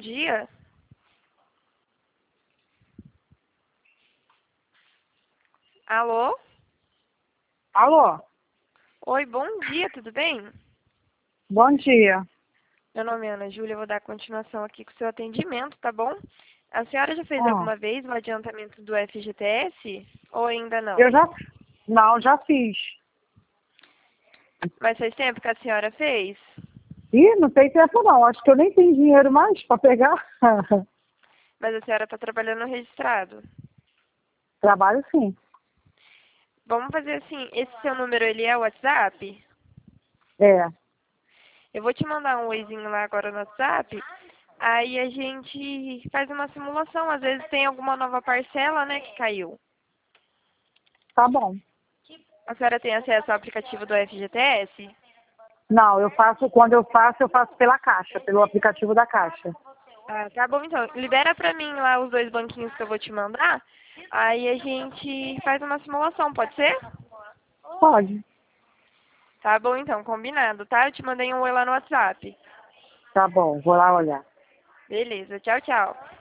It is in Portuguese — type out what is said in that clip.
dia. Alô? Alô, Oi, bom dia, tudo bem? bom dia. Meu nome é Ana Júlia, eu vou dar continuação aqui com o seu atendimento, tá bom? A senhora já fez Ah, alguma vez o adiantamento do FGTS ou ainda não? eu já, não, já fiz. Mas faz tempo que a senhora fez? Ih, não tem tempo não, acho que eu nem tenho dinheiro mais para pegar. Mas a senhora está trabalhando no registrado. Trabalho sim, Vamos fazer assim, esse seu número, ele é o WhatsApp? é, Eu vou te mandar um oizinho lá agora no WhatsApp. Aí a gente faz uma simulação. Às vezes tem alguma nova parcela, né, que caiu. tá bom. A senhora tem acesso ao aplicativo do FGTS? Não, quando eu faço pela Caixa, pelo aplicativo da Caixa. Ah, tá bom então. Libera pra mim lá os 2 banquinhos que eu vou te mandar. Aí a gente faz uma simulação, pode ser? Pode, Tá bom então, combinado, tá? Eu te mandei um oi lá no WhatsApp. tá bom, vou lá olhar. Beleza, tchau, tchau.